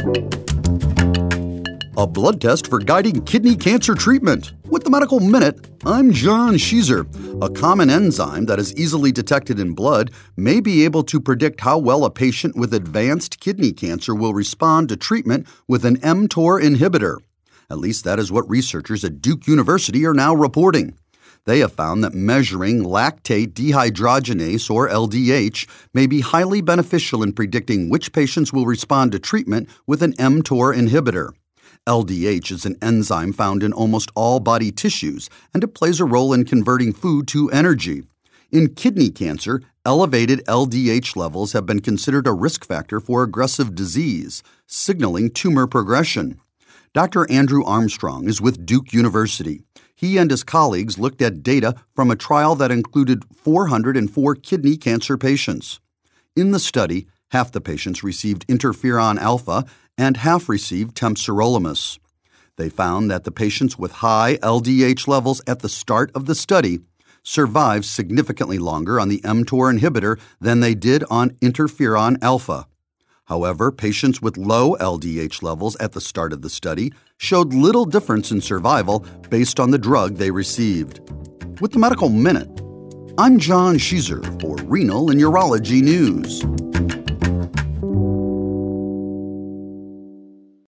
A blood test for guiding kidney cancer treatment. With the Medical Minute, I'm John Sheezer. A common enzyme that is easily detected in blood may be able to predict how well a patient with advanced kidney cancer will respond to treatment with an mTOR inhibitor. At least that is what researchers at Duke University are now reporting. They have found that measuring lactate dehydrogenase, or LDH, may be highly beneficial in predicting which patients will respond to treatment with an mTOR inhibitor. LDH is an enzyme found in almost all body tissues, and it plays a role in converting food to energy. In kidney cancer, elevated LDH levels have been considered a risk factor for aggressive disease, signaling tumor progression. Dr. Andrew Armstrong is with Duke University. He and his colleagues looked at data from a trial that included 404 kidney cancer patients. In the study, half the patients received interferon alpha and half received temsirolimus. They found that the patients with high LDH levels at the start of the study survived significantly longer on the mTOR inhibitor than they did on interferon alpha. However, patients with low LDH levels at the start of the study showed little difference in survival based on the drug they received. With the Medical Minute, I'm John Sheezer for Renal and Urology News.